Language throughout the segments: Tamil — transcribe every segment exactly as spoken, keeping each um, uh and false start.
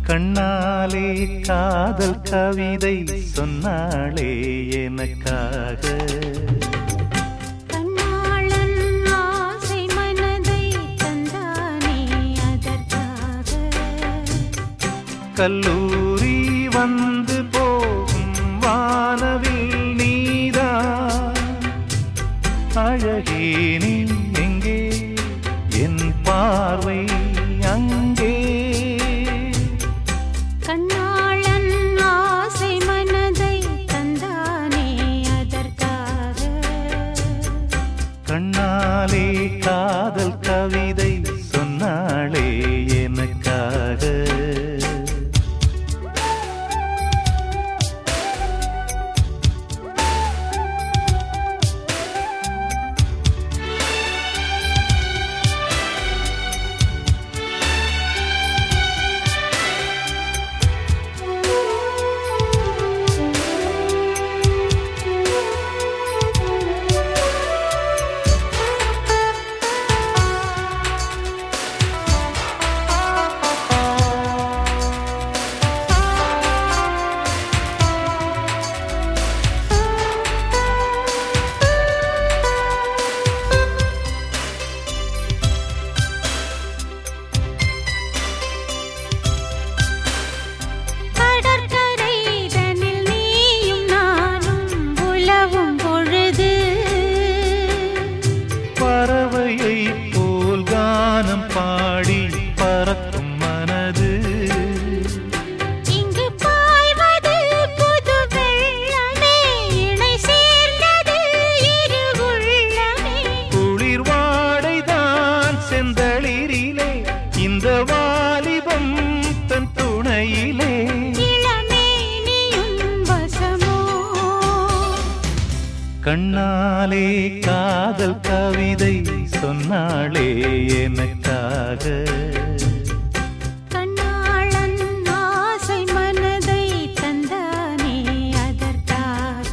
கண்ணாலே காதல் கவிதை சொன்னாளே எனக்காக. கண்ணாளன் ஆசை மனதை தந்தானே அதற்காக. கல்லூரி வந்து போகும் வானவில் நீதான் அழகே நீ எங்கே என் பார்வை அங்கே. கண்ணாளன் ஆசை மனதை தந்தானே அதற்காக. கண்ணாலே காதல் கவிதை சொன்னாளே எனக்காக. பறவையை போல் கானம் பாடி பறக்கும் மனது இங்கு பாய்வது புது வெள்ளமே இணை சேர்ந்தது இரு உள்ளமே. குளிர் வாடைதான் செந்தளிரிலே இந்த வாலிபம் தன் துணையிலே. இளமேனியும் வசமோ கண்ணாலே காதல் கவிதை சொன்னாளே எனக்காக. கண்ணாளன் ஆசை மனதை தந்தானே அதற்காக.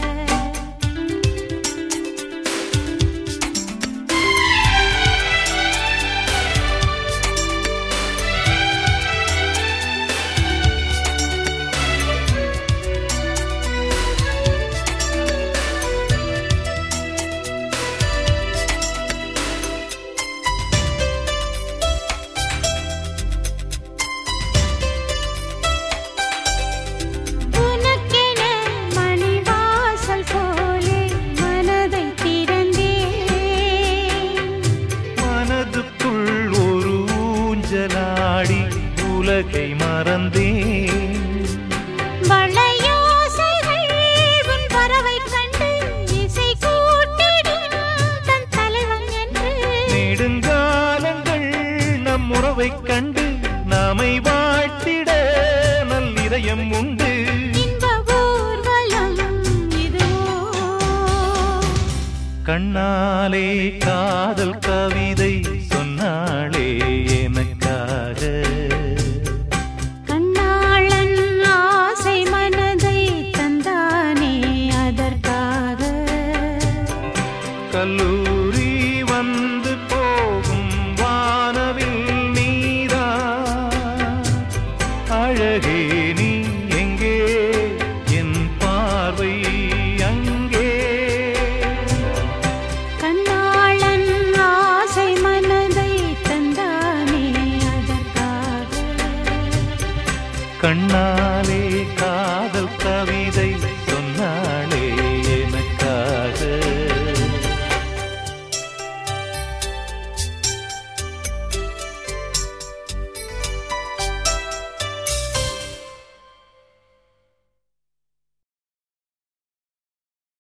உலகை மறந்தேன். வளையோசைகள் உன் பறவை கண்டு இசை கூட்டிடும் தன் தலைவன் என்று. நெடுங்காலங்கள் நம் உறவை கண்டு நாமை வாழ்த்திட நல்லிதயம் உண்டு. இன்ப ஊர்வலம் இதுவோ. கண்ணாலே காதல் கவிதை சொன்னாளே எனக்காக. கண்ணாளன் ஆசை மனதை தந்தானே அதற்காக. கல்லூரி வந்து போகும் வானவில் நீதான் அழகே நீ எங்கே என் பார்வை அங்கே. கண்ணாளன் ஆசை மனதை தந்தானே அதற்காக. கண்ணாலே